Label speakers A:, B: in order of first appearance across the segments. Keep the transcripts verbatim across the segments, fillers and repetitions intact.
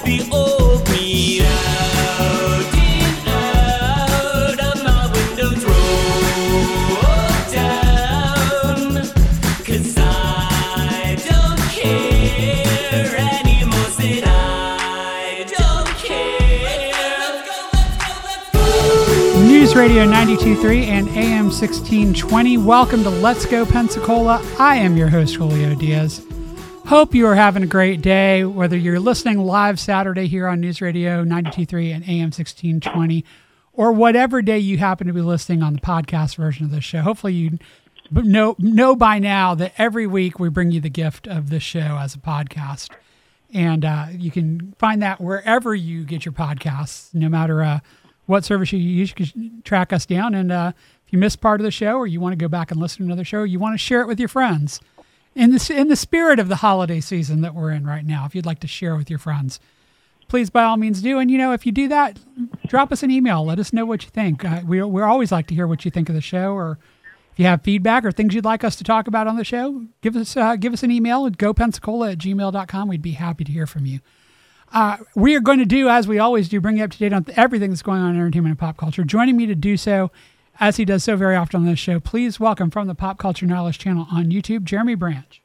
A: the old me out and out of my windows roll down, 'cause I don't care anymore, said I don't care. Let's go, let's go, let's go.
B: News Radio ninety-two point three and A M sixteen twenty. Welcome to Let's Go Pensacola. I am your host, Julio Diaz. Hope you are having a great day, whether you're listening live Saturday here on News Radio ninety-two point three and A M sixteen twenty, or whatever day you happen to be listening on the podcast version of this show. Hopefully you know, know by now that every week we bring you the gift of this show as a podcast. And uh, you can find that wherever you get your podcasts, no matter uh, what service you use. You can track us down. And uh, if you missed part of the show, or you want to go back and listen to another show, or you want to share it with your friends, in the, in the spirit of the holiday season that we're in right now, if you'd like to share with your friends, please by all means do. And, you know, if you do that, drop us an email. Let us know what you think. Uh, we we always like to hear what you think of the show, or if you have feedback or things you'd like us to talk about on the show, give us uh, give us an email at go pensacola at gmail dot com. We'd be happy to hear from you. Uh, we are going to do, as we always do, bring you up to date on everything that's going on in entertainment and pop culture. Joining me to do so, as he does so very often on this show, please welcome from the Pop Culture Knowledge channel on YouTube, Jeremy Branch.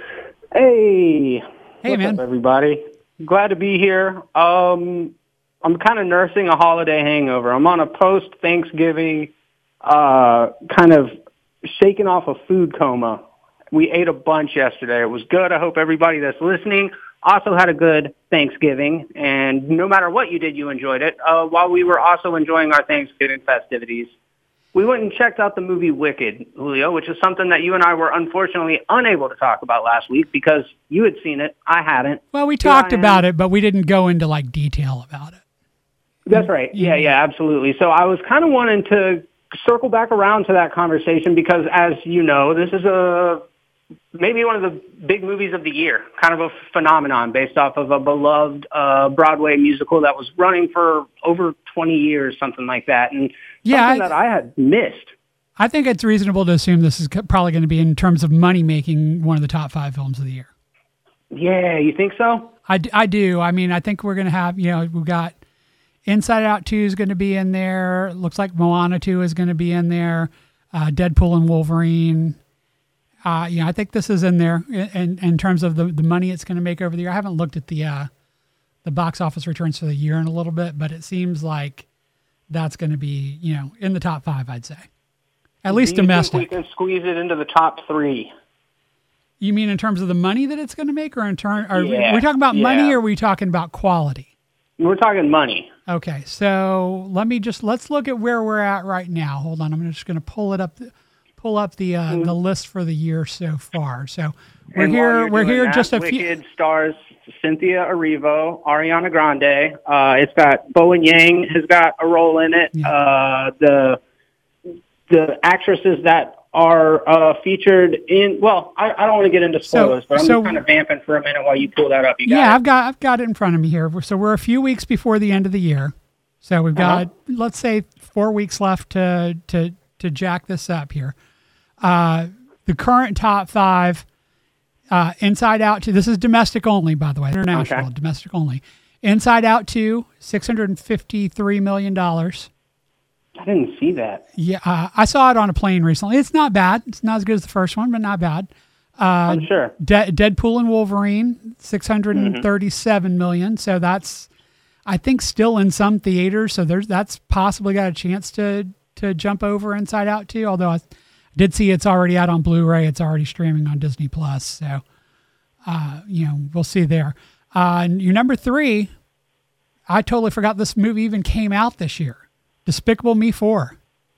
C: Hey.
B: Hey,
C: What's
B: man.
C: up, everybody? Glad to be here. Um, I'm kind of nursing a holiday hangover. I'm on a post-Thanksgiving uh, kind of shaking off a food coma. We ate a bunch yesterday. It was good. I hope everybody that's listening also had a good Thanksgiving. And no matter what you did, you enjoyed it. Uh, while we were also enjoying our Thanksgiving festivities, we went and checked out the movie Wicked, Julio, which is something that you and I were unfortunately unable to talk about last week because you had seen it. I hadn't.
B: Well, we
C: Here
B: talked
C: I am.
B: about it, but we didn't go into like detail about it.
C: That's right. Yeah, yeah, absolutely. So I was kind of wanting to circle back around to that conversation because, as you know, this is a maybe one of the big movies of the year, kind of a phenomenon based off of a beloved uh, Broadway musical that was running for over twenty years, something like that. And
B: Yeah,
C: something
B: I-
C: that I had missed.
B: I think it's reasonable to assume this is co- probably going to be, in terms of money making, one of the top five films of the year.
C: Yeah, you think so?
B: I, d- I do. I mean, I think we're going to have, you know, we've got Inside Out two is going to be in there. It looks like Moana two is going to be in there. Uh, Deadpool and Wolverine. Uh, you know, I think this is in there in, in, in terms of the, the money it's going to make over the year. I haven't looked at the uh, the box office returns for the year in a little bit, but it seems like that's going to be, you know, in the top five, I'd say. At least
C: Do you think
B: domestic.
C: we can squeeze it into the top three?
B: You mean in terms of the money that it's going to make, or in turn, are we,
C: Yeah,
B: we talking about
C: yeah.
B: money, or are we talking about quality?
C: We're talking money.
B: Okay, so let me just let's look at where we're at right now. Hold on, I'm just going to pull it up, pull up the uh, the list for the year so far. So we're
C: And while
B: here,
C: you're
B: we're
C: doing
B: here
C: that,
B: just a
C: Wicked
B: few.
C: stars Cynthia Erivo, Ariana Grande. Uh, it's got Bowen Yang has got a role in it.
B: Yeah.
C: Uh, the the actresses that are uh, featured in. Well, I, I don't want to get into spoilers,
B: So-
C: but I'm
B: so-
C: just kind of vamping for a minute while you pull that up. You got
B: Yeah,
C: it?
B: I've got I've got it in front of me here. So we're a few weeks before the end of the year. So we've got
C: Uh-huh.
B: let's say four weeks left to to to jack this up here. Uh, the current top five. Uh, Inside Out two. This is domestic only, by the way. International,
C: Okay.
B: domestic only. Inside Out two, six hundred fifty-three million dollars.
C: I didn't see that.
B: Yeah, uh, I saw it on a plane recently. It's not bad. It's not as good as the first one, but not bad. Uh,
C: I'm sure.
B: De- Deadpool and Wolverine, six hundred thirty-seven million. So that's, I think, still in some theaters. So there's that's possibly got a chance to to jump over Inside Out two. Although I did see it's already out on Blu-ray. It's already streaming on Disney Plus. So uh, you know, we'll see there. Uh, and your number three, I totally forgot this movie even came out this year. Despicable Me four.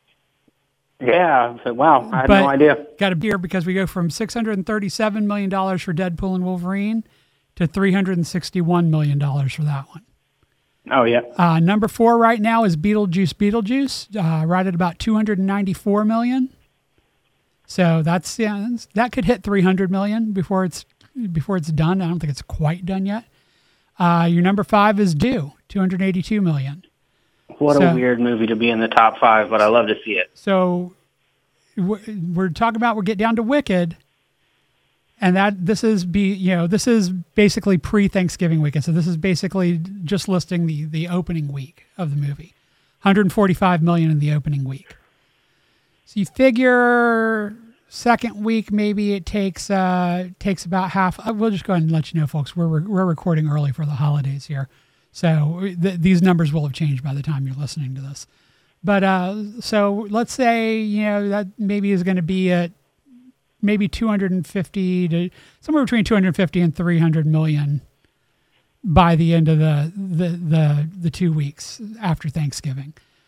C: Yeah. So, wow. I had
B: But
C: no idea.
B: Got a beer because we go from six hundred thirty-seven million dollars for Deadpool and Wolverine to three hundred sixty-one million dollars for that one.
C: Oh, yeah.
B: Uh, number four right now is Beetlejuice Beetlejuice, uh, right at about two hundred ninety-four million dollars. So that's, yeah, that could hit three hundred million dollars before it's before it's done. I don't think it's quite done yet. Uh, your number five is Due, two hundred eighty-two million dollars.
C: What
B: So-
C: a weird movie to be in the top five, but I love to see it.
B: So w- we're talking about, we'll get down to Wicked. And that this is be you know this is basically pre-Thanksgiving weekend. So this is basically just listing the the opening week of the movie. one hundred forty-five million in the opening week. So you figure second week maybe it takes uh takes about half. We'll just go ahead and let you know, folks. We're we're recording early for the holidays here, so th- these numbers will have changed by the time you're listening to this. But uh, so let's say you know that maybe is going to be at maybe two hundred fifty to somewhere between two hundred fifty and three hundred million by the end of the, the, the, the two weeks after Thanksgiving.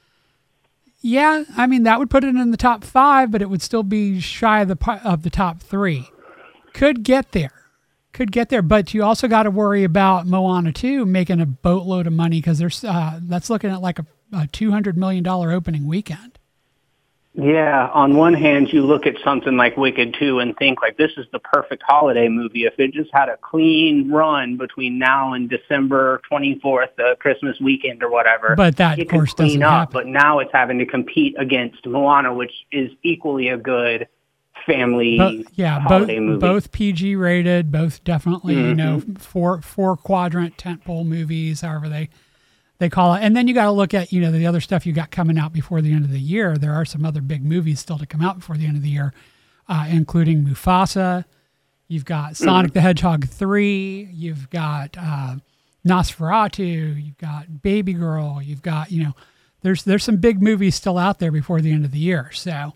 B: Yeah. I mean, that would put it in the top five, but it would still be shy of the, of the top three. Could get there, could get there. But you also got to worry about Moana two making a boatload of money. Cause there's, uh, that's looking at like a, a two hundred million dollars opening weekend.
C: Yeah, on one hand, you look at something like Wicked two and think, like, this is the perfect holiday movie. If it just had a clean run between now and December twenty-fourth, the Christmas weekend or whatever,
B: but that,
C: it
B: of course,
C: could clean
B: doesn't
C: up.
B: happen.
C: But now it's having to compete against Moana, which is equally a good family
B: Bo- yeah,
C: holiday
B: both,
C: movie.
B: both P G rated, both definitely,
C: Mm-hmm.
B: you know, four four quadrant tentpole movies, however they they call it. And then you got to look at, you know, the other stuff you got coming out before the end of the year. There are some other big movies still to come out before the end of the year, uh, including Mufasa. You've got Sonic mm-hmm. the Hedgehog three. You've got uh, Nosferatu. You've got Baby Girl. You've got, you know, there's there's some big movies still out there before the end of the year. So,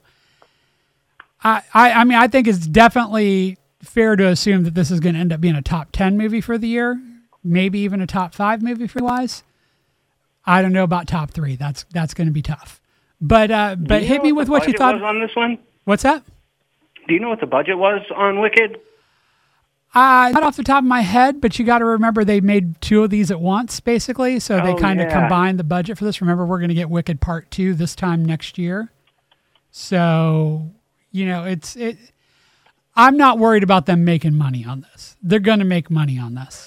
B: I I, I mean, I think it's definitely fair to assume that this is going to end up being a top ten movie for the year, maybe even a top five movie for wise. I don't know about top three. That's that's going to be tough. But uh, but hit me with what you thought
C: was on this one.
B: What's that?
C: Do you know what the budget was on Wicked?
B: Uh, not off the top of my head, but you got to remember they made two of these at once, basically. So they
C: Oh,
B: kind of
C: yeah.
B: combined the budget for this. Remember, we're going to get Wicked Part Two this time next year. So you know, it's it. I'm not worried about them making money on this. They're going to make money on this.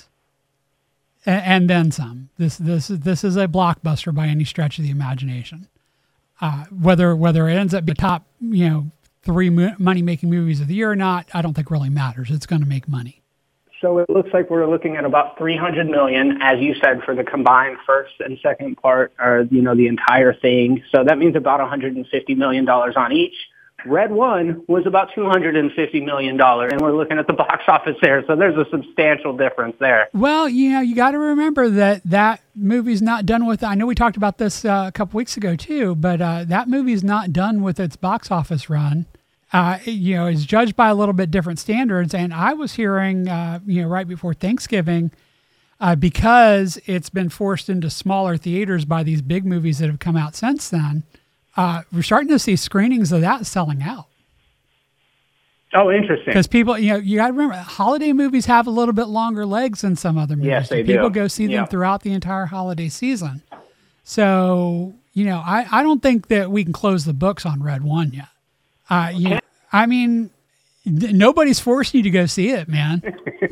B: And then some. This this this is a blockbuster by any stretch of the imagination. Uh, whether whether it ends up being top, you know, three mo- money making movies of the year or not, I don't think really matters. It's going to make money.
C: So it looks like we're looking at about three hundred million, as you said, for the combined first and second part, or you know, the entire thing. So that means about one hundred fifty million dollars on each. Red One was about two hundred fifty million dollars, and we're looking at the box office there. So there's a substantial difference there.
B: Well, you know, you got to remember that that movie's not done with. I know we talked about this uh, a couple weeks ago too, but uh, that movie's not done with its box office run. Uh, you know, is judged by a little bit different standards. And I was hearing, uh, you know, right before Thanksgiving, uh, because it's been forced into smaller theaters by these big movies that have come out since then. Uh, we're starting to see screenings of that selling out.
C: Oh, interesting.
B: Because people, you know, you got to remember, holiday movies have a little bit longer legs than some other movies.
C: Yes, they
B: so people
C: do.
B: go see them
C: Yeah.
B: throughout the entire holiday season. So, you know, I, I don't think that we can close the books on Red One yet. Uh, you know, I mean, n- nobody's forcing you to go see it, man.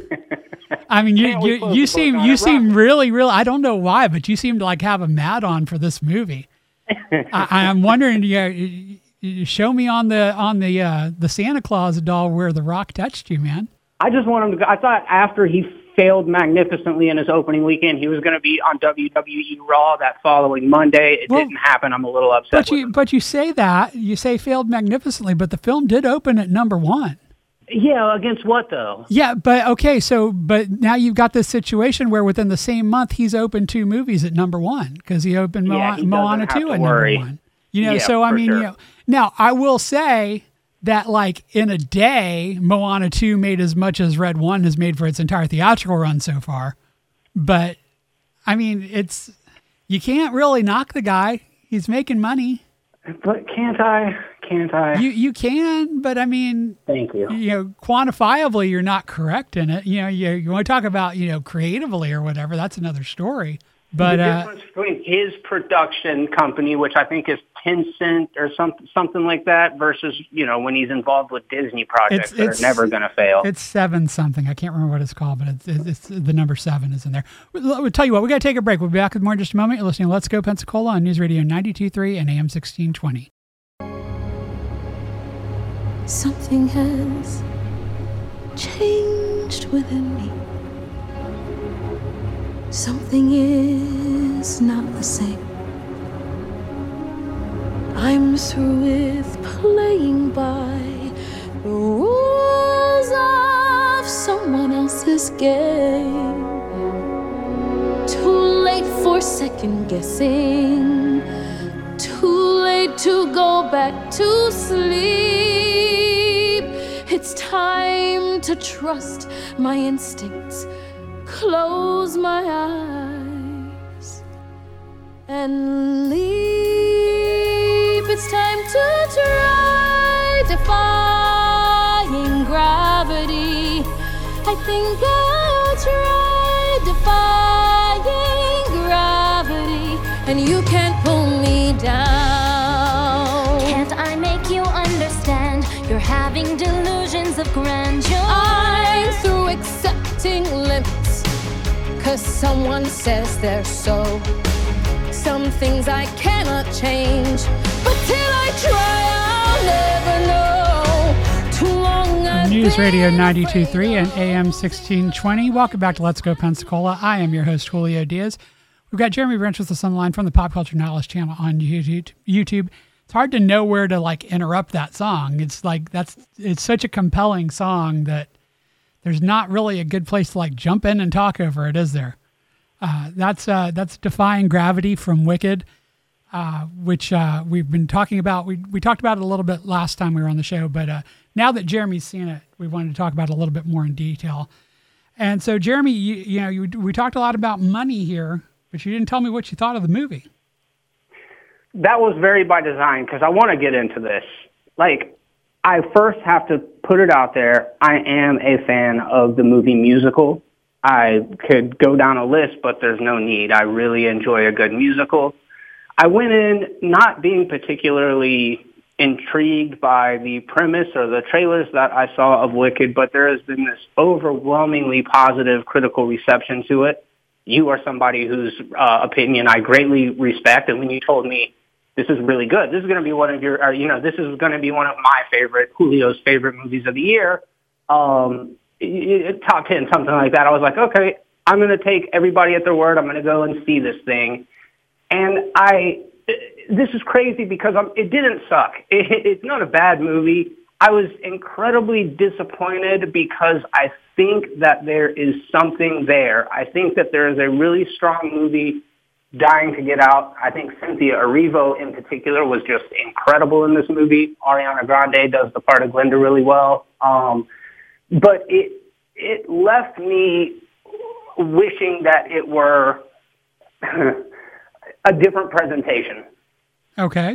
B: I mean, you
C: Can't we
B: you,
C: close
B: you
C: the book
B: seem
C: on
B: you
C: it,
B: seem
C: Rob?
B: really, really, I don't know why, but you seem to like have a mad on for this movie. I, I'm wondering, you know, you- you show me on the on the uh, the Santa Claus doll where the Rock touched you, man.
C: I just want him to go. I thought after he failed magnificently in his opening weekend, he was going to be on W W E Raw that following Monday. It
B: Well,
C: didn't happen. I'm a little upset
B: But
C: with
B: you
C: him.
B: but you say that you say failed magnificently, but the film did open at number one.
C: Yeah, against what, though?
B: Yeah, but okay, so but now you've got this situation where within the same month he's opened two movies at number one because he opened
C: Yeah,
B: Moana,
C: he doesn't
B: Moana
C: have
B: two
C: to
B: at
C: worry.
B: number one. You know,
C: Yeah,
B: so I
C: for
B: mean,
C: sure.
B: you know, now I will say that like in a day, Moana two made as much as Red One has made for its entire theatrical run so far. But I mean, it's you can't really knock the guy. He's making money.
C: But can't I? Can't I?
B: You you can, but I mean,
C: Thank you.
B: you know, quantifiably, you're not correct in it. You know, you you want to talk about, you know, creatively or whatever, that's another story. But
C: the
B: uh,
C: difference between his production company, which I think is Tencent or something, something like that, versus you know when he's involved with Disney projects
B: It's-
C: that
B: it's-
C: are never going to fail.
B: it's seven something. I can't remember what it's called, but it's, it's, it's the number seven is in there. We'll, we'll tell you what, we got to take a break. We'll be back with more in just a moment. You're listening to Let's Go Pensacola on News Radio ninety-two point three and A M sixteen twenty.
D: Something has changed within me. Something is not the same. I'm through with playing by the rules of someone else's game. Too late for second guessing. Too late to go back to sleep. It's time to trust my instincts. Close my eyes and leave. It's time to try defying gravity. I think I'll try defying gravity, and you can't pull me down.
E: Can't I make you understand? You're having delusions of grandeur.
D: I'm through accepting limits, 'cause someone says they're so. Some things I cannot change, but till I try, I'll never know. Too long I've
B: News
D: been
B: Radio ninety-two point
D: afraid
B: three and
D: of-
B: A M sixteen twenty. Welcome back to Let's Go Pensacola. I am your host, Julio Diaz. We've got Jeremy Branch with us on the line from the Pop Culture Knowledge channel on YouTube. YouTube. It's hard to know where to like interrupt that song. It's like that's it's such a compelling song that there's not really a good place to like jump in and talk over it, is there? Uh, that's uh, that's Defying Gravity from Wicked, uh, which uh, we've been talking about. We we talked about it a little bit last time we were on the show, but uh, now that Jeremy's seen it, we wanted to talk about it a little bit more in detail. And so, Jeremy, you, you know, you, we talked a lot about money here, but you didn't tell me what you thought of the movie.
C: That was very by design because I want to get into this. Like, I first have to put it out there. I am a fan of the movie Musical. I could go down a list, but there's no need. I really enjoy a good musical. I went in not being particularly intrigued by the premise or the trailers that I saw of Wicked, but there has been this overwhelmingly positive critical reception to it. You are somebody whose uh, opinion I greatly respect, and when you told me this is really good, this is going to be one of your, or, you know, this is going to be one of my favorite, Julio's favorite movies of the year, um, top ten, something like that. I was like, okay, I'm going to take everybody at their word. I'm going to go and see this thing. And I, this is crazy because I'm, it didn't suck. It, it's not a bad movie. I was incredibly disappointed because I think that there is something there. I think that there is a really strong movie dying to get out. I think Cynthia Erivo in particular was just incredible in this movie. Ariana Grande does the part of Glinda really well. Um, But it it left me wishing that it were a different presentation.
B: Okay.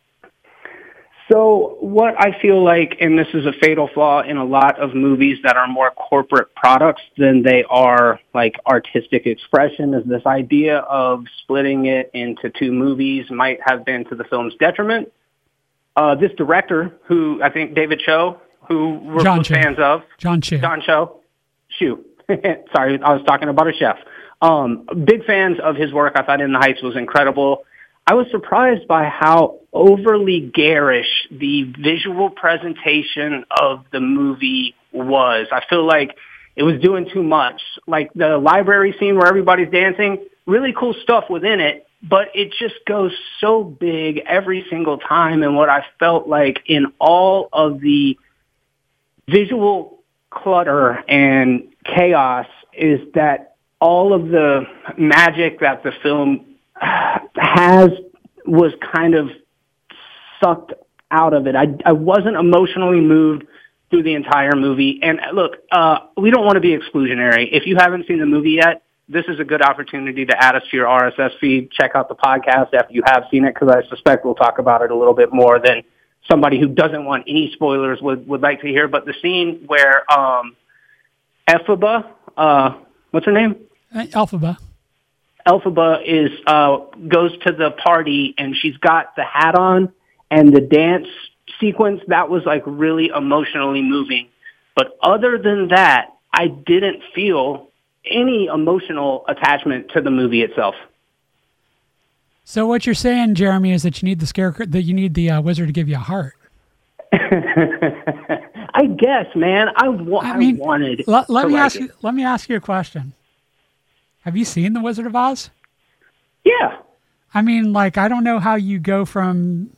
C: So what I feel like, and this is a fatal flaw in a lot of movies that are more corporate products than they are like artistic expression, is this idea of splitting it into two movies might have been to the film's detriment. Uh, this director, who I think David Cho, who we're
B: John
C: both
B: Cho.
C: fans of.
B: John Cho.
C: John Cho. Shoot. Sorry, I was talking about a chef. Um, big fans of his work. I thought In the Heights was incredible. I was surprised by how overly garish the visual presentation of the movie was. I feel like it was doing too much. Like the library scene where everybody's dancing, really cool stuff within it, but it just goes so big every single time. And what I felt like in all of the visual clutter and chaos is that all of the magic that the film has was kind of sucked out of it. I, I wasn't emotionally moved through the entire movie. And look, uh, we don't want to be exclusionary. If you haven't seen the movie yet, this is a good opportunity to add us to your R S S feed. Check out the podcast after you have seen it, because I suspect we'll talk about it a little bit more than somebody who doesn't want any spoilers would, would like to hear. But the scene where um, Elphaba, uh, what's her name?
B: Elphaba.
C: Elphaba is uh, goes to the party and she's got the hat on, and the dance sequence, that was like really emotionally moving. But other than that, I didn't feel any emotional attachment to the movie itself.
B: So what you're saying, Jeremy, is that you need the scarecrow, that you need the uh, wizard to give you a heart.
C: I guess, man. I, wa-
B: I mean,
C: I wanted.
B: let, let
C: to
B: me
C: like
B: ask
C: it.
B: you. Let me ask you a question. Have you seen The Wizard of Oz?
C: Yeah.
B: I mean, like, I don't know how you go from.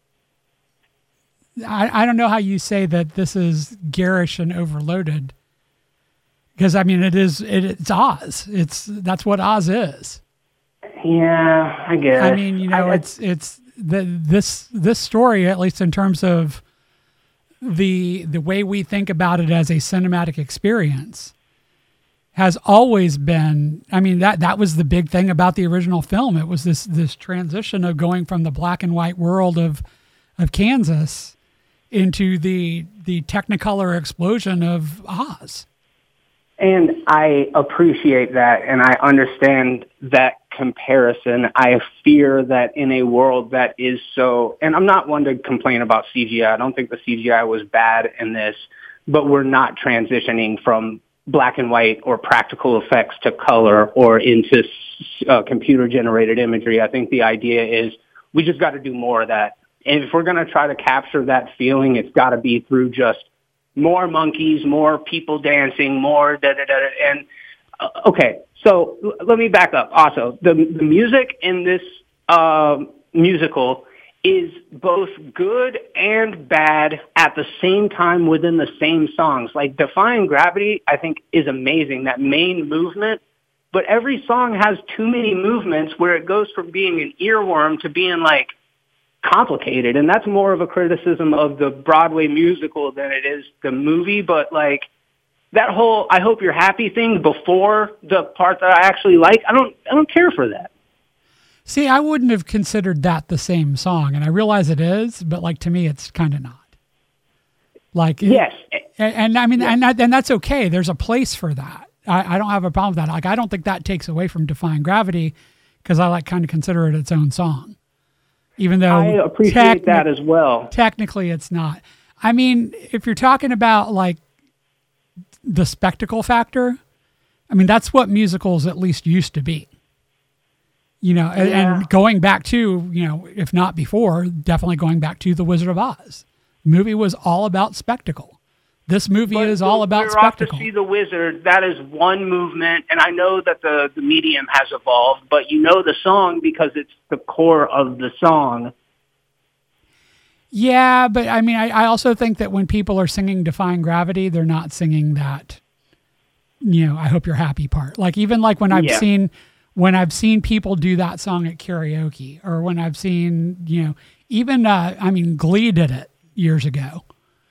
B: I, I don't know how you say that this is garish and overloaded. Because I mean, it is. It, it's Oz. It's that's what Oz is.
C: Yeah, I guess.
B: I mean, you know,
C: I,
B: it's it's the this this story, at least in terms of the the way we think about it as a cinematic experience, has always been. I mean, that that was the big thing about the original film. It was this this transition of going from the black and white world of of Kansas into the the Technicolor explosion of Oz.
C: And I appreciate that, and I understand that comparison. I fear that in a world that is so, and I'm not one to complain about C G I. I don't think the C G I was bad in this, but we're not transitioning from black and white or practical effects to color or into uh, computer-generated imagery. I think the idea is we just got to do more of that. And if we're going to try to capture that feeling, it's got to be through just more monkeys, more people dancing, more da da da. da. And uh, okay, so l- let me back up. Also, the the music in this uh, musical is both good and bad at the same time within the same songs. Like Defying Gravity, I think is amazing. That main movement, but every song has too many movements where it goes from being an earworm to being like complicated, and that's more of a criticism of the Broadway musical than it is the movie. But like that whole "I hope you're happy" thing before the part that I actually like, I don't, I don't care for that.
B: See, I wouldn't have considered that the same song, and I realize it is, but like to me, it's kind of not. Like
C: yes,
B: and, and I mean,
C: yes.
B: and that, and that's okay. There's a place for that. I, I don't have a problem with that. Like I don't think that takes away from Defying Gravity, because I like kind of consider it its own song. Even though
C: I appreciate
B: techni-
C: that as well.
B: Technically, it's not. I mean, if you're talking about like the spectacle factor, I mean, that's what musicals at least used to be. You know, and,
C: Yeah.
B: and going back to, you know, if not before, definitely going back to The Wizard of Oz. The movie was all about spectacle. This movie
C: But
B: is all
C: when
B: about
C: we're
B: spectacle.
C: off to see The Wizard, that is one movement, and I know that the, the medium has evolved, but you know the song because it's the core of the song.
B: Yeah, but I mean, I, I also think that when people are singing Defying Gravity, they're not singing that, you know, I hope you're happy part. Like even like when I've
C: Yeah.
B: seen, when I've seen people do that song at karaoke, or when I've seen, you know, even, uh, I mean, Glee did it years ago.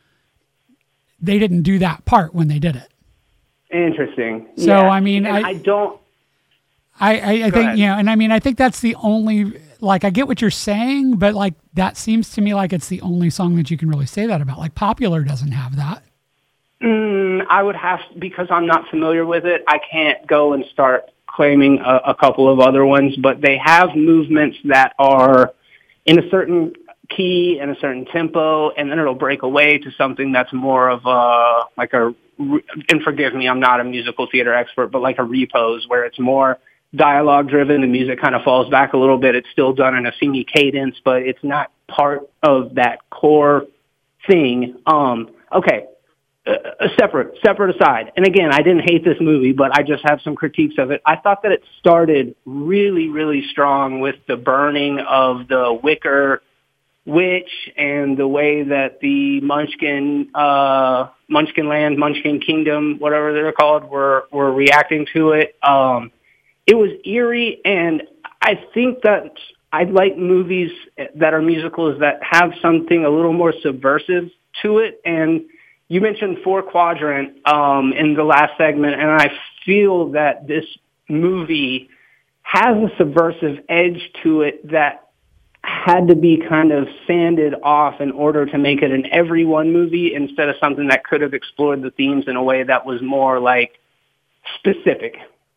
B: They didn't do that part when they did it.
C: Interesting.
B: So,
C: Yeah.
B: I mean,
C: And
B: I-
C: I don't.
B: I, I, I
C: Go
B: think,
C: ahead.
B: you know, and I mean, I think that's the only, like, I get what you're saying, but like, that seems to me like it's the only song that you can really say that about. Like, Popular doesn't have that.
C: Mm, I would have, because I'm not familiar with it, I can't go and start claiming a, a couple of other ones, but they have movements that are in a certain key and a certain tempo, and then it'll break away to something that's more of a, like a, and forgive me, I'm not a musical theater expert, but like a repose where it's more dialogue driven. The music kind of falls back a little bit. It's still done in a singy cadence, but it's not part of that core thing. Um, okay. A separate, separate aside. And again, I didn't hate this movie, but I just have some critiques of it. I thought that it started really, really strong with the burning of the Wicker Witch and the way that the Munchkin, uh, Munchkin Land, Munchkin Kingdom, whatever they're called, were, were reacting to it. Um, it was eerie, and I think that I like movies that are musicals that have something a little more subversive to it. And you mentioned Four Quadrant um, in the last segment, and I feel that this movie has a subversive edge to it that had to be kind of sanded off in order to make it an everyone movie instead of something that could have explored the themes in a way that was more like specific.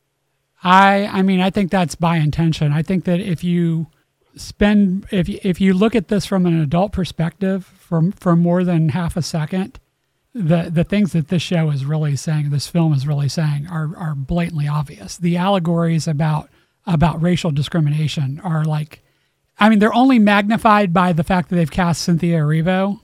B: I, I mean, I think that's by intention. I think that if you spend, if you, if you look at this from an adult perspective for, for more than half a second, the the things that this show is really saying, this film is really saying, are are blatantly obvious. The allegories about about racial discrimination are like, I mean, they're only magnified by the fact that they've cast Cynthia Erivo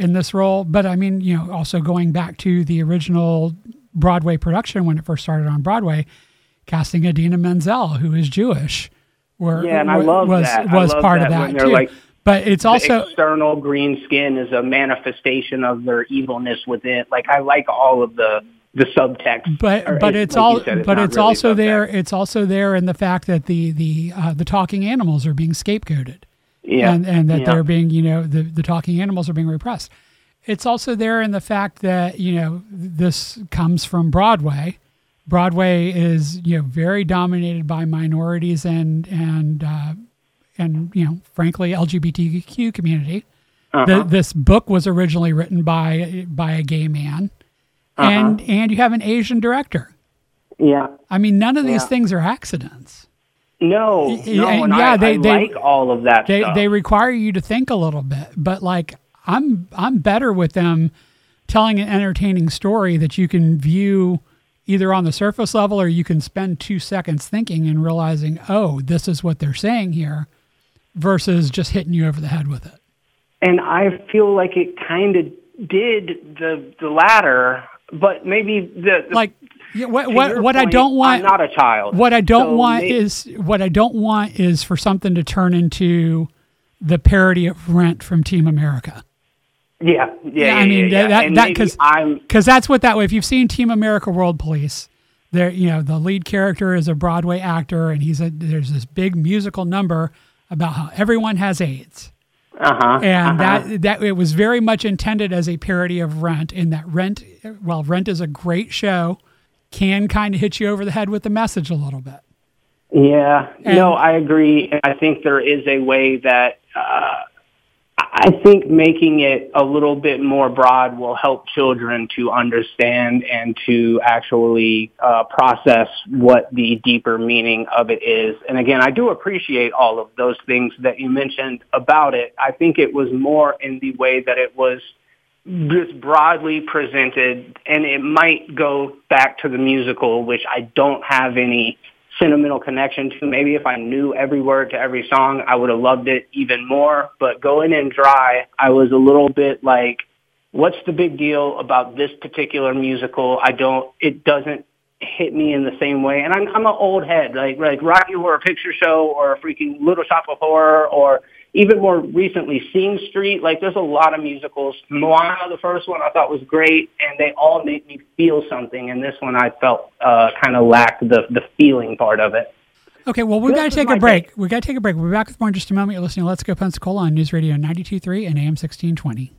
B: in this role. But I mean, you know, also going back to the original Broadway production when it first started on Broadway, casting Idina Menzel, who is Jewish, were,
C: Yeah, and I
B: were-
C: love
B: was
C: that. I
B: was
C: love
B: part
C: that
B: of that
C: when they're
B: too.
C: like,
B: But it's also
C: the external green skin is a manifestation of their evilness within. Like, I like all of the the subtext.
B: But
C: Or
B: but
C: it-
B: it's
C: like
B: all
C: you said,
B: but
C: not
B: it's
C: really
B: also there.
C: subtext.
B: It's also there in the fact that the the uh, the talking animals are being scapegoated,
C: Yeah,
B: and and that
C: yeah.
B: they're being, you know, the the talking animals are being repressed. It's also there in the fact that, you know, this comes from Broadway. Broadway is, you know, very dominated by minorities and and uh, and you know, frankly, L G B T Q community.
C: Uh-huh.
B: The, this book was originally written by by a gay man,
C: Uh-huh.
B: and and you have an Asian director.
C: Yeah.
B: I mean, none of these
C: Yeah.
B: things are accidents.
C: No,
B: Y-
C: no,
B: and
C: and
B: yeah,
C: I,
B: they-
C: I
B: they-
C: like all of that
B: They
C: stuff.
B: they require you to think a little bit, but like I'm I'm better with them telling an entertaining story that you can view either on the surface level, or you can spend two seconds thinking and realizing, oh, this is what they're saying here, versus just hitting you over the head with it.
C: And I feel like it kind of did the the latter, but maybe the, the
B: Like, yeah, what
C: to
B: what
C: your
B: what I
C: point,
B: don't want.
C: I'm not a child.
B: What I don't
C: So
B: want
C: may-
B: is what I don't want is for something to turn into the parody of Rent from Team America.
C: yeah, yeah, yeah.
B: I mean,
C: yeah, yeah.
B: that
C: And
B: that
C: maybe
B: because
C: I'm
B: because that's what that way. If you've seen Team America: World Police, there, you know, the lead character is a Broadway actor, and he's a there's this big musical number about how everyone has AIDS.
C: uh-huh,
B: And
C: uh-huh.
B: that that it was very much intended as a parody of Rent. In that Rent, well, Rent is a great show, can kind of hit you over the head with the message a little bit.
C: Yeah,
B: And-
C: no, I agree. I think there is a way that uh, I think making it a little bit more broad will help children to understand and to actually uh, process what the deeper meaning of it is. And again, I do appreciate all of those things that you mentioned about it. I think it was more in the way that it was just broadly presented, and it might go back to the musical, which I don't have any sentimental connection to. Maybe if I knew every word to every song, I would have loved it even more. But going in dry, I was a little bit like, what's the big deal about this particular musical? I don't, it doesn't hit me in the same way. And I'm, I'm an old head, like, like Rocky Horror Picture Show or freaking Little Shop of Horror, or even more recently, Sing Street. Like, there's a lot of musicals. Moana, the first one, I thought was great, and they all made me feel something. And this one, I felt uh, kind of lacked the, the feeling part of it.
B: Okay, well, we've
C: This
B: got to
C: is
B: take
C: my
B: a break.
C: take.
B: We've got to take a break. We'll be back with more in just a moment. You're listening to Let's Go Pensacola on News Radio ninety-two point three and A M sixteen twenty.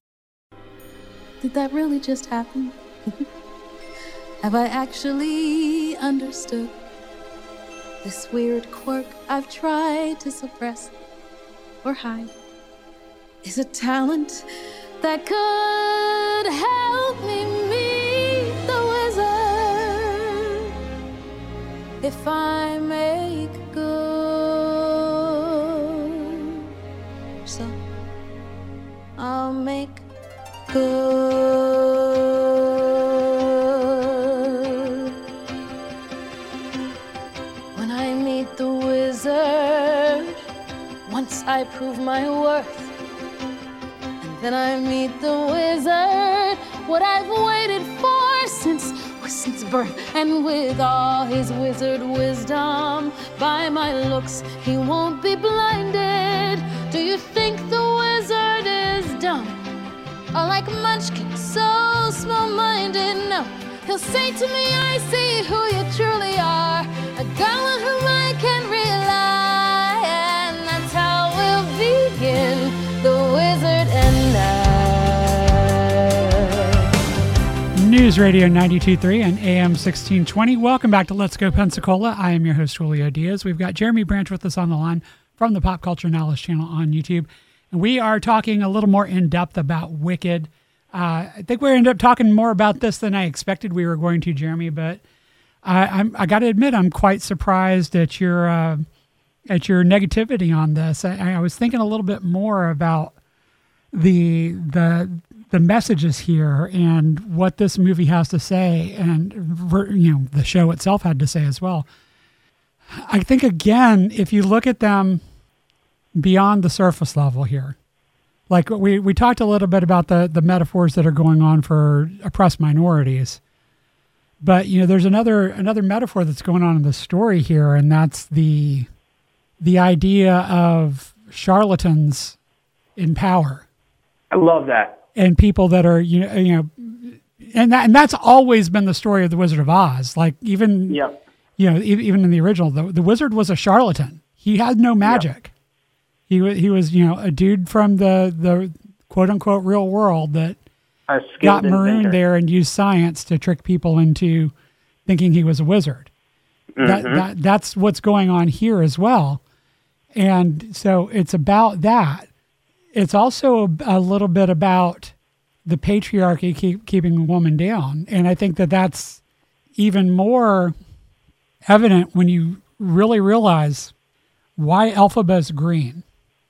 F: Did that really just happen? Have I actually understood this weird quirk I've tried to suppress or hide? Is a talent that could help me meet the wizard if I make good. So I'll make good. When I meet the wizard, once I prove my worth, and then I meet the wizard, what I've waited for since since birth. And with all his wizard wisdom, by my looks he won't be blinded. Do you think the wizard is dumb, or like Munchkin, so small-minded? No, he'll say to me, I see who you truly are, a girl on whom I can rely. And that's how we'll begin, the wizard and I.
B: News Radio ninety-two point three and A M sixteen twenty. Welcome back to Let's Go Pensacola. I am your host, Julio Diaz. We've got Jeremy Branch with us on the line from the Pop Culture Knowledge channel on YouTube. And we are talking a little more in depth about Wicked. Uh, I think we ended up talking more about this than I expected we were going to, Jeremy. But I, I'm, I got to admit, I'm quite surprised at your uh, at your negativity on this. I, I was thinking a little bit more about the the the messages here and what this movie has to say, and you know the show itself had to say as well. I think again, if you look at them beyond the surface level here, like we, we talked a little bit about the, the metaphors that are going on for oppressed minorities. But, you know, there's another another metaphor that's going on in the story here, and that's the the idea of charlatans in power.
C: I love that.
B: And people that are, you know, you know and that, and that's always been the story of the Wizard of Oz. Like even,
C: Yep.
B: you know, e- even in the original, the, the wizard was a charlatan. He had no magic. Yep. He was, he was, you know, a dude from the, the quote unquote real world that
C: A
B: got
C: skilled
B: marooned
C: inventor.
B: there and used science to trick people into thinking he was a wizard. That, that that's what's going on here as well. And so it's about that. It's also a, a little bit about the patriarchy keep, keeping a woman down. And I think that that's even more evident when you really realize why Elphaba's green.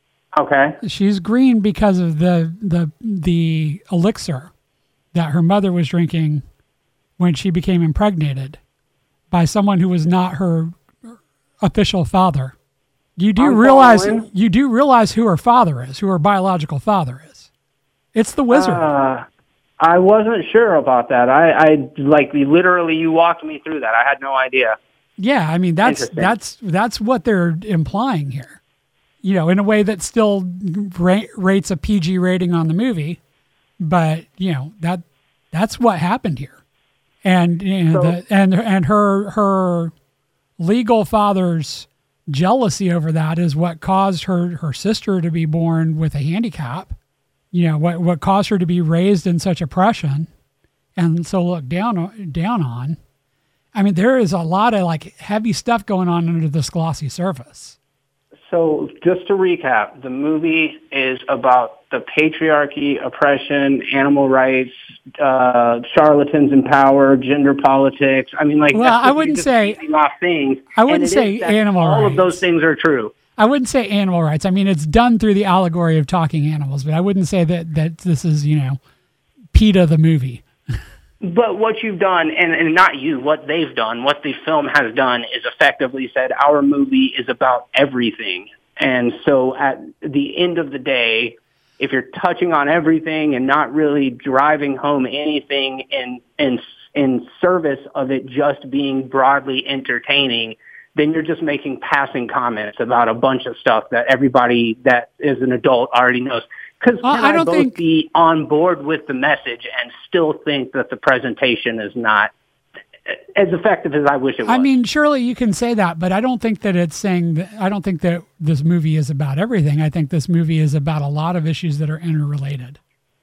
C: Okay.
B: She's green because of the the the elixir that her mother was drinking when she became impregnated by someone who was not her official father. You do
C: I'm
B: realize
C: following.
B: you do realize who her father is, who her biological father is. It's the wizard.
C: Uh, I wasn't sure about that. I, I like literally you walked me through that. I had no idea.
B: Yeah, I mean that's
C: Interesting.
B: that's that's what they're implying here. You know, in a way that still ra- rates a P G rating on the movie, but you know that that's what happened here, and you know,
C: So-
B: the, and and her her legal father's jealousy over that is what caused her her sister to be born with a handicap. You know what what caused her to be raised in such oppression, and so looked down on- down on. I mean, there is a lot of like heavy stuff going on under this glossy surface.
C: So just to recap, the movie is about the patriarchy, oppression, animal rights, uh, charlatans in power, gender politics. I mean, like,
B: Well,
C: that's
B: I
C: just-
B: wouldn't
C: just
B: say-
C: naming off things.
B: I wouldn't
C: and it
B: say
C: is that
B: animal
C: all
B: rights.
C: of those things are true.
B: I wouldn't say animal rights. I mean, it's done through the allegory of talking animals, but I wouldn't say that, that this is, you know, PETA the movie.
C: But what you've done, and, and not you, what they've done, what the film has done is effectively said our movie is about everything. And so at the end of the day, if you're touching on everything and not really driving home anything in, in, in service of it just being broadly entertaining, then you're just making passing comments about a bunch of stuff that everybody that is an adult already knows. Because
B: Well,
C: can
B: I
C: I,
B: don't
C: both
B: think-
C: be on board with the message and still think that the presentation is not as effective as I wish it was?
B: I mean, surely you can say that, but I don't think that it's saying that, I don't think that this movie is about everything. I think this movie is about a lot of issues that are interrelated.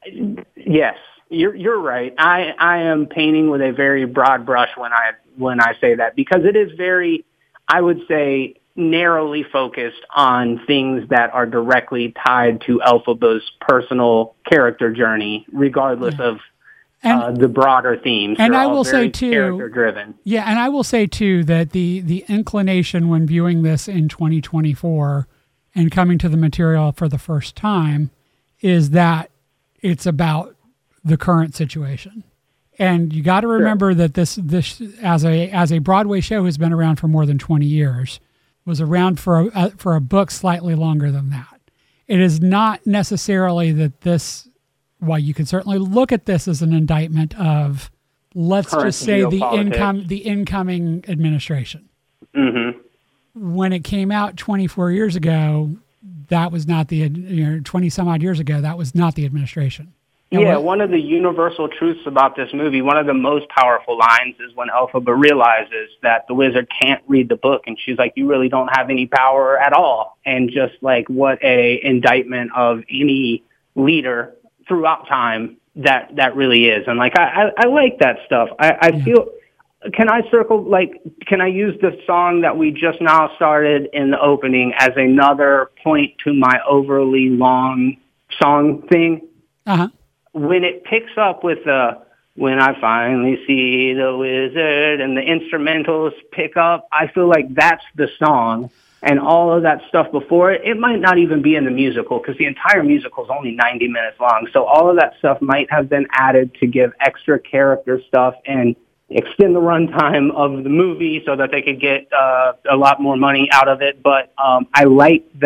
C: Yes, you're you're right. I, I am painting with a very broad brush when I when I say that, because it is very, I would say, narrowly focused on things that are directly tied to Elphaba's personal character journey, regardless
B: Yeah.
C: of
B: And-
C: uh, the broader themes.
B: and
C: They're
B: I
C: all
B: will say,
C: very
B: too-
C: character-driven.
B: Yeah, and I will say too that the the inclination when viewing this in twenty twenty-four and coming to the material for the first time is that it's about the current situation. And you got to remember that this this as a as a Broadway show has been around for more than twenty years, was around for a, a for a book slightly longer than that. It is not necessarily that this, while you can certainly look at this as an indictment of, let's
C: Current
B: just say the
C: geopolitics.
B: income the incoming administration.
C: hmm
B: When it came out twenty-four years ago, that was not the, you know, twenty some odd years ago, that was not the administration. And
C: Yeah,
B: what-
C: one of the universal truths about this movie, one of the most powerful lines is when Elphaba realizes that the wizard can't read the book, and she's like, you really don't have any power at all. And just like what a indictment of any leader throughout time that that really is. And like, I, I, I like that stuff. I, I
B: Yeah.
C: feel, can I circle, like, can I use the song that we just now started in the opening as another point to my overly long song thing?
B: Uh-huh.
C: When it picks up with the, when I finally see the wizard and the instrumentals pick up, I feel like that's the song, and all of that stuff before it, it might not even be in the musical, because the entire musical is only ninety minutes long. So all of that stuff might have been added to give extra character stuff and extend the runtime of the movie so that they could get uh, a lot more money out of it. But um, I like the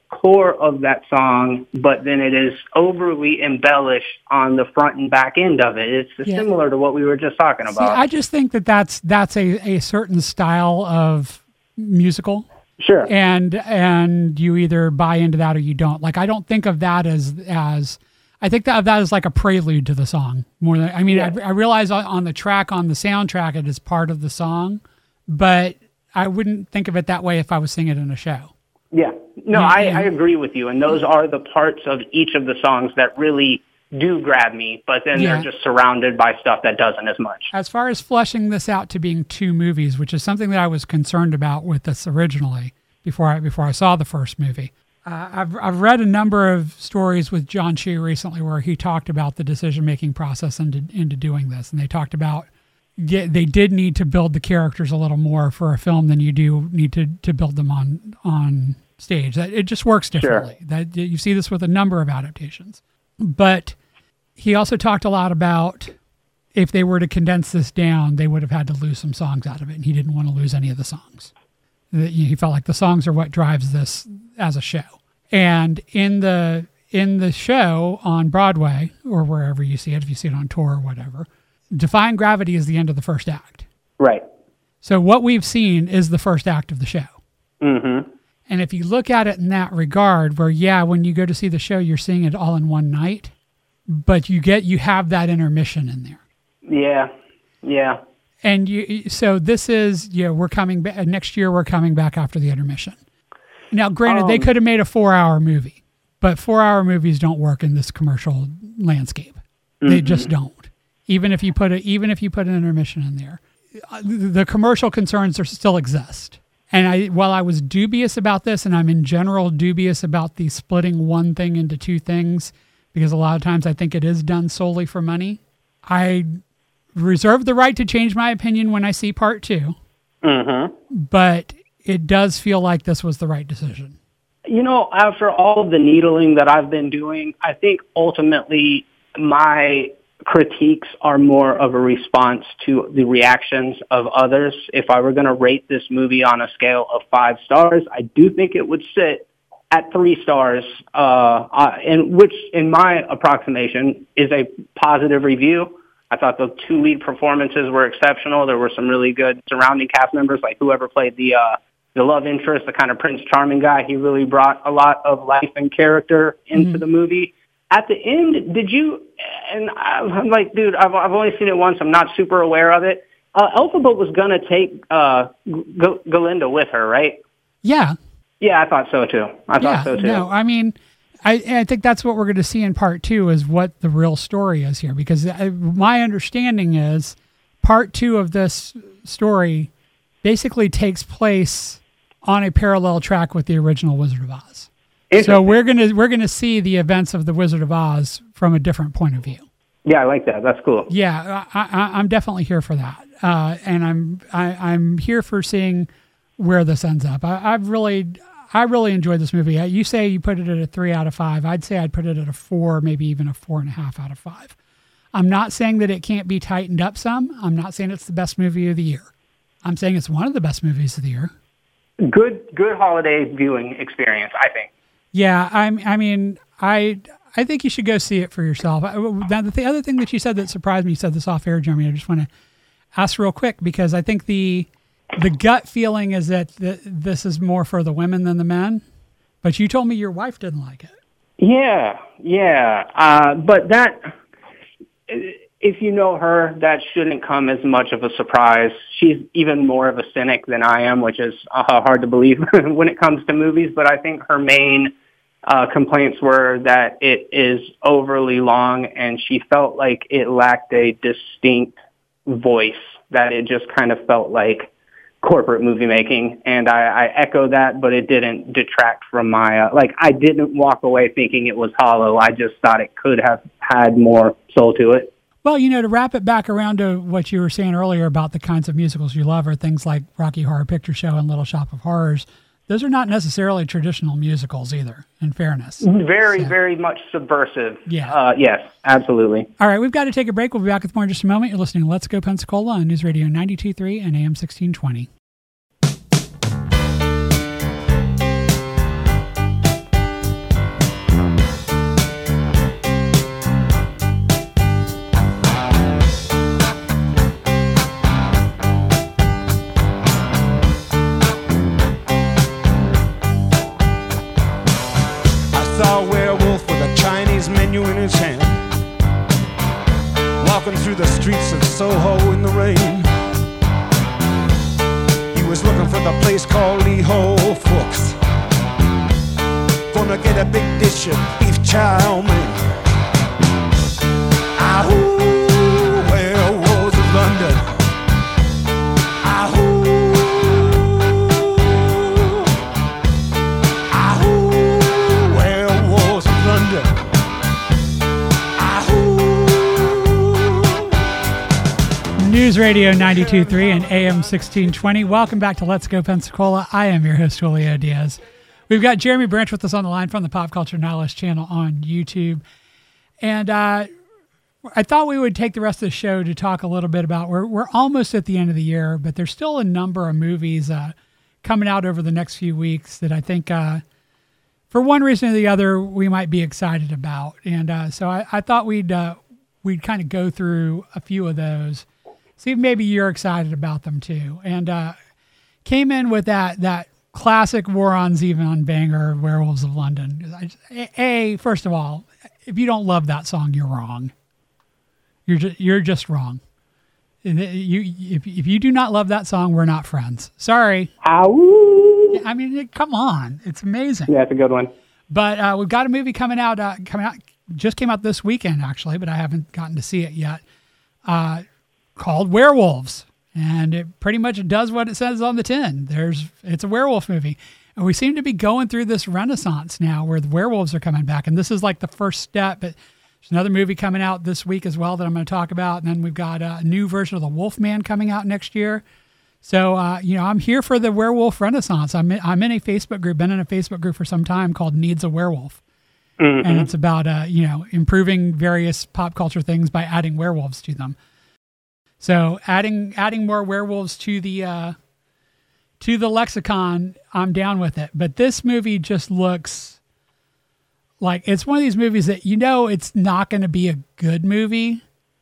C: core of that song, but then it is overly embellished on the front and back end of it. It's
B: Yeah.
C: similar to what we were just talking
B: See,
C: about.
B: I just think that that's that's a, a certain style of musical,
C: Sure.
B: and and you either buy into that or you don't. Like I don't think of that as as I think that of that as like a prelude to the song more than I mean.
C: Yeah.
B: I, I realize on, on the track on the soundtrack it is part of the song, but I wouldn't think of it that way if I was singing it in a show.
C: Yeah. No,
B: Yeah,
C: I,
B: yeah.
C: I agree with you. And those are the parts of each of the songs that really do grab me, but then
B: Yeah.
C: they're just surrounded by stuff that doesn't as much.
B: As far as fleshing this out to being two movies, which is something that I was concerned about with this originally before I before I saw the first movie. Uh, I've I've read a number of stories with John Chu recently where he talked about the decision making process into into doing this, and they talked about yeah, they did need to build the characters a little more for a film than you do need to to build them on on stage. That it just works differently. That you see this with a number of adaptations, but he also talked a lot about if they were to condense this down, they would have had to lose some songs out of it, and he didn't want to lose any of the songs. That, you know, he felt like the songs are what drives this as a show. And in the in the show on Broadway or wherever you see it, if you see it on tour or whatever, Defying Gravity is the end of the first act.
C: Right.
B: So what we've seen is the first act of the show.
C: Mm-hmm.
B: And if you look at it in that regard, where yeah, when you go to see the show, you're seeing it all in one night, but you get you have that intermission in there.
C: Yeah. Yeah.
B: And you, so this is, you know, we're coming back next year. We're coming back after the intermission. Now, granted, they
C: Um,
B: could have made a four-hour movie, but four-hour movies don't work in this commercial landscape. They just don't. Even if you put a, even if you put an intermission in there, uh, the commercial concerns are still exist. And I, while I was dubious about this, and I'm in general dubious about the splitting one thing into two things, because a lot of times I think it is done solely for money, I reserve the right to change my opinion when I see part two.
C: Mm-hmm.
B: But it does feel like this was the right decision.
C: You know, after all of the needling that I've been doing, I think ultimately my critiques are more of a response to the reactions of others. If I were going to rate this movie on a scale of five stars, I do think it would sit at three stars, uh, uh, and which, in my approximation, is a positive review. I thought the two lead performances were exceptional. There were some really good surrounding cast members, like whoever played the uh, the love interest, the kind of Prince Charming guy. He really brought a lot of life and character into
B: Mm-hmm.
C: the movie. At the end, did you, and I'm like, dude, I've, I've only seen it once. I'm not super aware of it. Uh, Elphaba was going to take uh, G- Galinda with her, right?
B: Yeah.
C: Yeah, I thought so too. I
B: Yeah.
C: thought so too.
B: No, I mean, I, I think that's what we're going to see in part two is what the real story is here. Because I, my understanding is part two of this story basically takes place on a parallel track with the original Wizard of Oz. So
C: Interesting.
B: we're gonna we're gonna see the events of the Wizard of Oz from a different point of view.
C: Yeah, I like that. That's cool.
B: Yeah, I, I, I'm definitely here for that, uh, and I'm I, I'm here for seeing where this ends up. I, I've really I really enjoyed this movie. You say you put it at a three out of five. I'd say I'd put it at a four, maybe even a four and a half out of five. I'm not saying that it can't be tightened up some. I'm not saying it's the best movie of the year. I'm saying it's one of the best movies of the year.
C: Good, good holiday viewing experience, I think.
B: Yeah, I'm. I mean, I I think you should go see it for yourself. I- Now, the other thing that you said that surprised me, you said this off air, Jeremy. I just want to ask real quick because I think the the gut feeling is that the, this is more for the women than the men. But you told me your wife didn't like it.
C: Yeah, yeah. Uh, but that, if you know her, that shouldn't come as much of a surprise. She's even more of a cynic than I am, which is uh, hard to believe when it comes to movies. But I think her main uh, complaints were that it is overly long, and she felt like it lacked a distinct voice, that it just kind of felt like corporate movie making. And I, I echo that, but it didn't detract from my, uh, like, I didn't walk away thinking it was hollow. I just thought it could have had more soul to it.
B: Well, you know, to wrap it back around to what you were saying earlier about the kinds of musicals you love are things like Rocky Horror Picture Show and Little Shop of Horrors. Those are not necessarily traditional musicals either, in fairness.
C: Very,
B: So-
C: very much subversive.
B: Yeah.
C: Uh, yes, absolutely.
B: All right, we've got to take a break. We'll be back with more in just a moment. You're listening to Let's Go Pensacola on News Radio ninety-two point three and A M sixteen twenty.
G: saw a werewolf with a Chinese menu in his hand, walking through the streets of Soho in the rain. He was looking for the place called Lee Ho Fooks. Gonna get a big dish of beef chow mein. Ahoo, werewolves of London. Ahoo, ahoo, werewolves of London. Ahoo.
B: News Radio ninety-two point three and A M sixteen twenty. Welcome back to Let's Go Pensacola. I am your host, Julio Diaz. We've got Jeremy Branch with us on the line from the Pop Culture Nihilist channel on YouTube. And uh, I thought we would take the rest of the show to talk a little bit about, we're, we're almost at the end of the year, but there's still a number of movies uh, coming out over the next few weeks that I think, uh, for one reason or the other, we might be excited about. And uh, so I, I thought we'd uh, we'd kind of go through a few of those, see if maybe you're excited about them too. And uh, came in with that that classic War on Zevon banger, Werewolves of London. A, a, first of all, if you don't love that song, you're wrong. You're just, you're just wrong. You, if, if you do not love that song, we're not friends. Sorry.
C: Ow.
B: I mean, come on. It's amazing.
C: Yeah, it's a good one.
B: But uh, we've got a movie coming out, uh, coming out, just came out this weekend, actually, but I haven't gotten to see it yet, uh, called Werewolves. And it pretty much does what it says on the tin. There's, it's a werewolf movie. And we seem to be going through this renaissance now where the werewolves are coming back. And this is like the first step. But there's another movie coming out this week as well that I'm going to talk about. And then we've got a new version of The Wolfman coming out next year. So, uh, you know, I'm here for the werewolf renaissance. I'm in, I'm in a Facebook group, been in a Facebook group for some time called Needs a Werewolf. Mm-hmm. And it's about, uh, you know, improving various pop culture things by adding werewolves to them. So adding adding more werewolves to the uh, to the lexicon, I'm down with it. But this movie just looks like it's one of these movies that you know it's not going to be a good movie,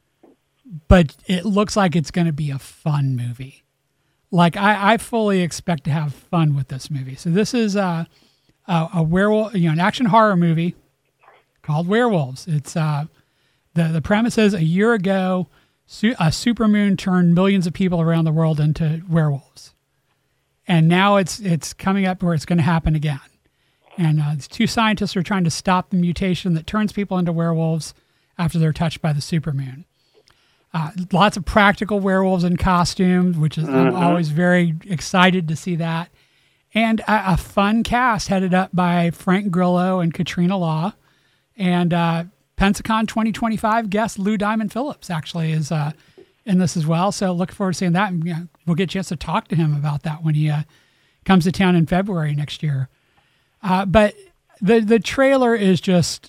B: but it looks like it's going to be a fun movie. Like I, I fully expect to have fun with this movie. So this is a, a, a werewolf, you know, an action horror movie called Werewolves. It's uh, the the premise is a year ago, a supermoon turned millions of people around the world into werewolves. And now it's it's coming up where it's going to happen again. And uh, these two scientists are trying to stop the mutation that turns people into werewolves after they're touched by the supermoon. Uh, lots of practical werewolves in costumes, which is, mm-hmm. I'm always very excited to see that. And a, a fun cast headed up by Frank Grillo and Katrina Law. And uh, Pensacon twenty twenty-five guest Lou Diamond Phillips actually is uh, in this as well. So looking forward to seeing that. And you know, we'll get a chance to talk to him about that when he uh, comes to town in February next year. Uh, but the the trailer is just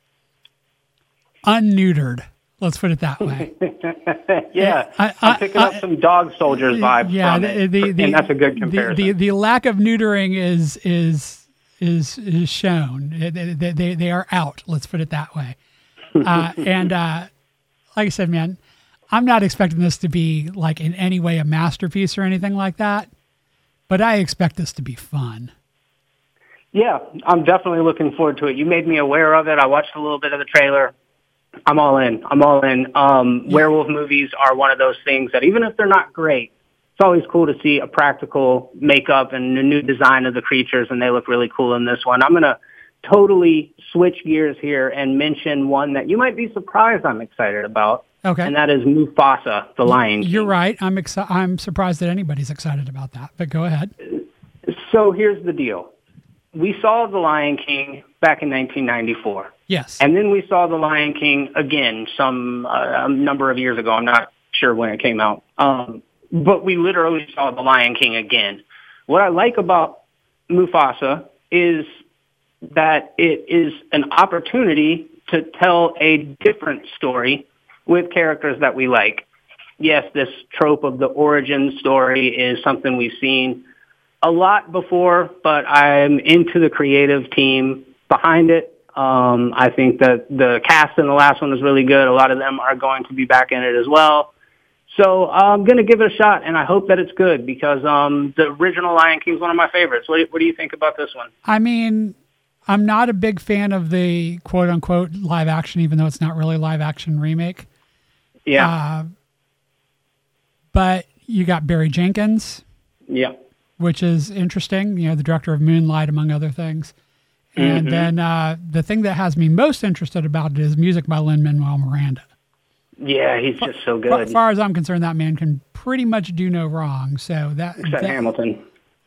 B: unneutered. Let's put it that way.
C: yeah, I, I, I'm picking I, up some Dog Soldiers vibes
B: yeah,
C: from
B: the,
C: it,
B: the, the,
C: and that's a good comparison.
B: The, the, the lack of neutering is is is is shown. They, they, they are out. Let's put it that way. Uh, and uh, like I said, man, I'm not expecting this to be like in any way a masterpiece or anything like that, but I expect this to be fun.
C: Yeah, I'm definitely looking forward to it. You made me aware of it. I watched a little bit of the trailer. I'm all in. I'm all in. Um, yeah. Werewolf movies are one of those things that even if they're not great, it's always cool to see a practical makeup and a new design of the creatures, and they look really cool in this one. I'm going to totally switch gears here and mention one that you might be surprised I'm excited about.
B: Okay.
C: And that is Mufasa, the Lion King.
B: You're right. I'm exci- I'm surprised that anybody's excited about that, but go ahead.
C: So here's the deal. We saw The Lion King back in nineteen ninety-four.
B: Yes.
C: And then we saw The Lion King again some uh, a number of years ago. I'm not sure when it came out. Um, but we literally saw The Lion King again. What I like about Mufasa is that it is an opportunity to tell a different story with characters that we like. Yes, this trope of the origin story is something we've seen a lot before, but I'm into the creative team behind it. Um, I think that the cast in the last one was really good. A lot of them are going to be back in it as well. So I'm going to give it a shot, and I hope that it's good because um, the original Lion King is one of my favorites. What do, you, what do you think about this one?
B: I mean, I'm not a big fan of the quote unquote live action, even though it's not really live action remake.
C: Yeah.
B: Uh, but you got Barry Jenkins,
C: yeah.
B: which is interesting. You know, the director of Moonlight, among other things. And
C: Mhm.
B: then uh, the thing that has me most interested about it is music by Lin-Manuel Miranda.
C: Yeah, he's just so
B: As
C: good.
B: far as I'm concerned, that man can pretty much do no wrong. So that,
C: Except
B: that
C: Hamilton.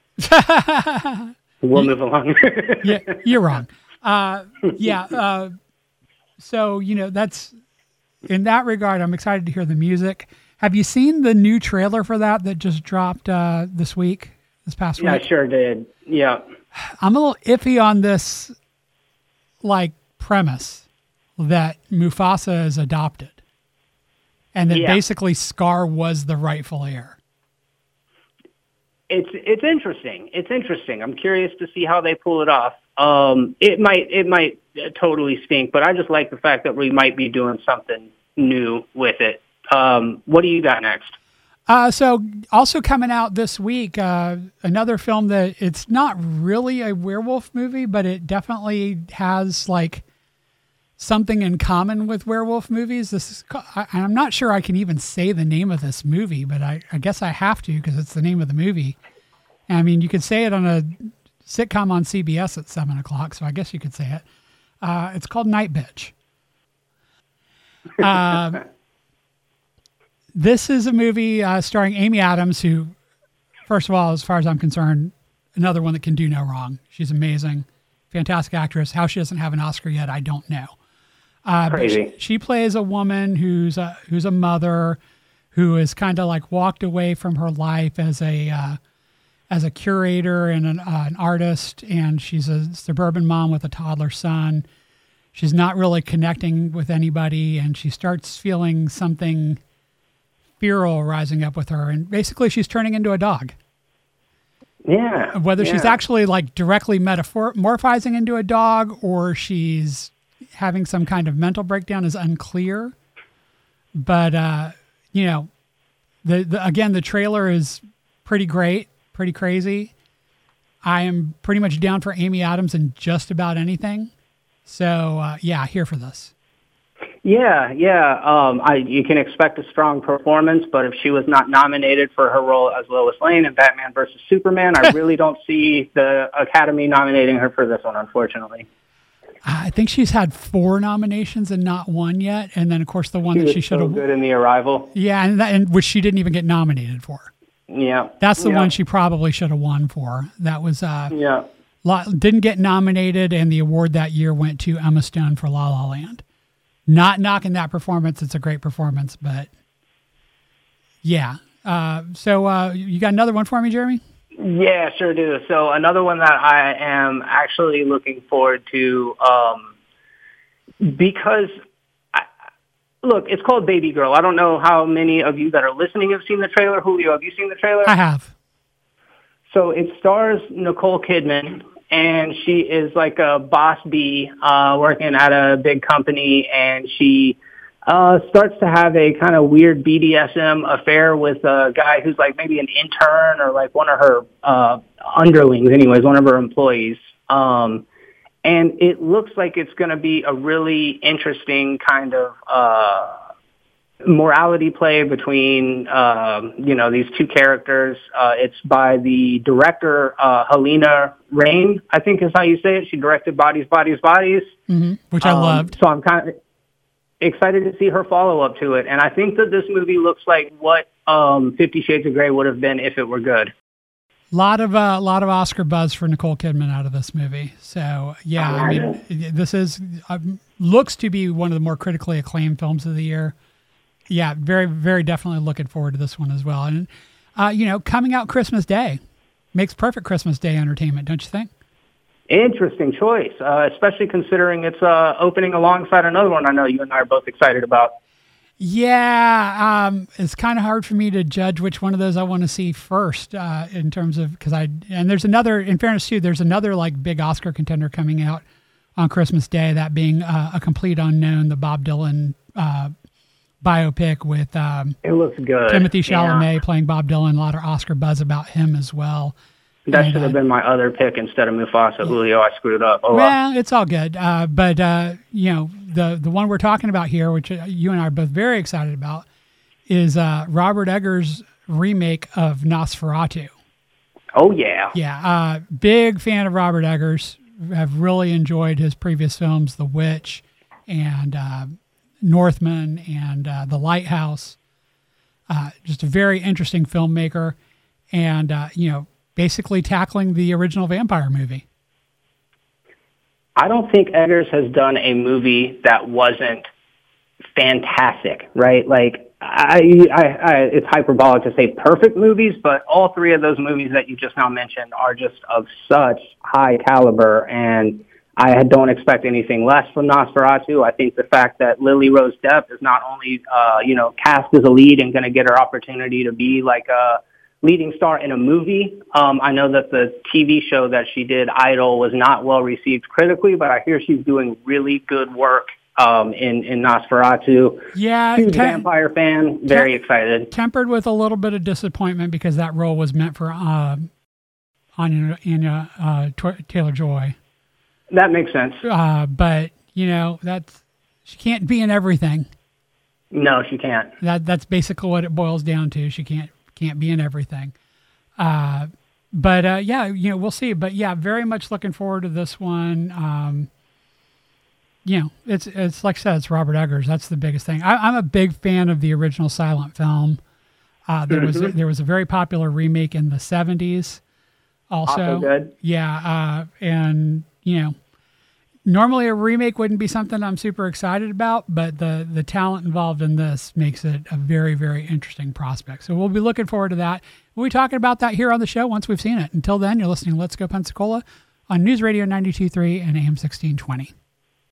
C: We'll move along.
B: yeah, you're wrong. Uh, yeah. Uh, so, you know, that's in that regard, I'm excited to hear the music. Have you seen the new trailer for that that just dropped uh, this week, this past
C: Yeah,
B: week?
C: I sure did. Yeah.
B: I'm a little iffy on this, like, premise that Mufasa is adopted and that
C: Yeah.
B: basically Scar was the rightful heir.
C: It's it's interesting. It's interesting. I'm curious to see how they pull it off. Um, it might it might totally stink, but I just like the fact that we might be doing something new with it. Um, what do you got next?
B: Uh, so also coming out this week, uh, another film that it's not really a werewolf movie, but it definitely has like something in common with werewolf movies. This is, I, I'm not sure I can even say the name of this movie, but I, I guess I have to because it's the name of the movie. I mean, you could say it on a sitcom on C B S at seven o'clock, so I guess you could say it. Uh, it's called Night Bitch. Uh, this is a movie uh, starring Amy Adams, who, first of all, as far as I'm concerned, another one that can do no wrong. She's amazing, fantastic actress. How she doesn't have an Oscar yet, I don't know. Uh,
C: Crazy.
B: But she, she plays a woman who's a, who's a mother who has kind of like walked away from her life as a uh, as a curator and an, uh, an artist, and she's a suburban mom with a toddler son. She's not really connecting with anybody, and she starts feeling something feral rising up with her, and basically she's turning into a dog.
C: Yeah.
B: Whether she's
C: yeah.
B: actually like directly metamorphizing into a dog or she's having some kind of mental breakdown is unclear. But, uh, you know, the, the again, the trailer is pretty great, pretty crazy. I am pretty much down for Amy Adams in just about anything. So, uh, yeah, here for this.
C: Yeah, yeah. Um, I you can expect a strong performance, but if she was not nominated for her role as Lois Lane in Batman versus Superman, I really don't see the Academy nominating her for this one, unfortunately.
B: I think she's had four nominations and not one yet. And then, of course, the one
C: She
B: that
C: was
B: she should
C: so
B: have.
C: good in The Arrival.
B: Yeah, and, that, and which she didn't even get nominated for.
C: Yeah.
B: That's the
C: yeah.
B: one she probably should have won for. That was uh,
C: Yeah.
B: lo- didn't get nominated, and the award that year went to Emma Stone for La La Land. Not knocking that performance; it's a great performance, but yeah. Uh, so uh, you got another one for me, Jeremy?
C: Yeah, sure do. So another one that I am actually looking forward to, um, because I, look, it's called Baby Girl. I don't know how many of you that are listening have seen the trailer. Julio, have you seen the trailer?
B: I have.
C: So it stars Nicole Kidman, and she is like a boss bee uh, working at a big company, and she uh, starts to have a kind of weird B D S M affair with a guy who's like maybe an intern or like one of her uh, underlings, anyways, one of her employees. Um, and it looks like it's going to be a really interesting kind of uh, morality play between, um, you know, these two characters. Uh, it's by the director, uh, Helena Rain, I think is how you say it. She directed Bodies, Bodies, Bodies.
B: Mm-hmm. Which I
C: Um,
B: loved.
C: So I'm kind of excited to see her follow-up to it. And I think that this movie looks like what um, Fifty Shades of Grey would have been if it were good.
B: Lot of uh, lot of Oscar buzz for Nicole Kidman out of this movie. So yeah, I mean, this is uh, looks to be one of the more critically acclaimed films of the year. Yeah, very, very definitely looking forward to this one as well. And, uh, you know, coming out Christmas Day makes perfect Christmas Day entertainment, don't you think?
C: Interesting choice, uh, especially considering it's uh, opening alongside another one I know you and I are both excited about.
B: Yeah, um, it's kind of hard for me to judge which one of those I want to see first uh, in terms of, because I, and there's another, in fairness too, there's another like big Oscar contender coming out on Christmas Day, that being uh, A Complete Unknown, the Bob Dylan uh biopic with um,
C: It looks good.
B: Timothy Chalamet
C: Yeah.
B: playing Bob Dylan. A lot of Oscar buzz about him as well.
C: That
B: And,
C: should have
B: uh,
C: been my other pick instead of Mufasa. Julio, I screwed up. Oh, well.
B: Well, it's all good. Uh, but, uh, you know, the, the one we're talking about here, which uh, you and I are both very excited about, is uh, Robert Eggers' remake of Nosferatu.
C: Oh, yeah.
B: Yeah, uh, big fan of Robert Eggers. I've really enjoyed his previous films, The Witch and uh, Northman and uh, The Lighthouse. Uh, just a very interesting filmmaker and, uh, you know, basically tackling the original vampire movie.
C: I don't think Eggers has done a movie that wasn't fantastic, right? Like, I, I, I, it's hyperbolic to say perfect movies, but all three of those movies that you just now mentioned are just of such high caliber, and I don't expect anything less from Nosferatu. I think the fact that Lily Rose Depp is not only, uh, you know, cast as a lead and going to get her opportunity to be like a leading star in a movie. Um, I know that the T V show that she did, Idol, was not well received critically, but I hear she's doing really good work um, in, in Nosferatu.
B: Yeah.
C: Huge
B: tem-
C: vampire fan, very
B: tem-
C: excited.
B: Tempered with a little bit of disappointment because that role was meant for uh, Anya, Anya uh, Tw- Taylor-Joy.
C: That makes sense.
B: Uh, but, you know, that's she can't be in everything.
C: No, she can't.
B: That That's basically what it boils down to. She can't can't be in everything. Uh, but, uh, yeah, you know, we'll see. But, yeah, very much looking forward to this one. Um, you know, it's it's like I said, it's Robert Eggers. That's the biggest thing. I, I'm a big fan of the original silent film. Uh, there was a, there was a very popular remake in the seventies. Also,
C: Also good.
B: Yeah, uh, and you know, normally a remake wouldn't be something I'm super excited about, but the the talent involved in this makes it a very very interesting prospect. So we'll be looking forward to that. We'll be talking about that here on the show once we've seen it. Until then, you're listening to Let's Go Pensacola on News Radio ninety-two point three and A M sixteen twenty.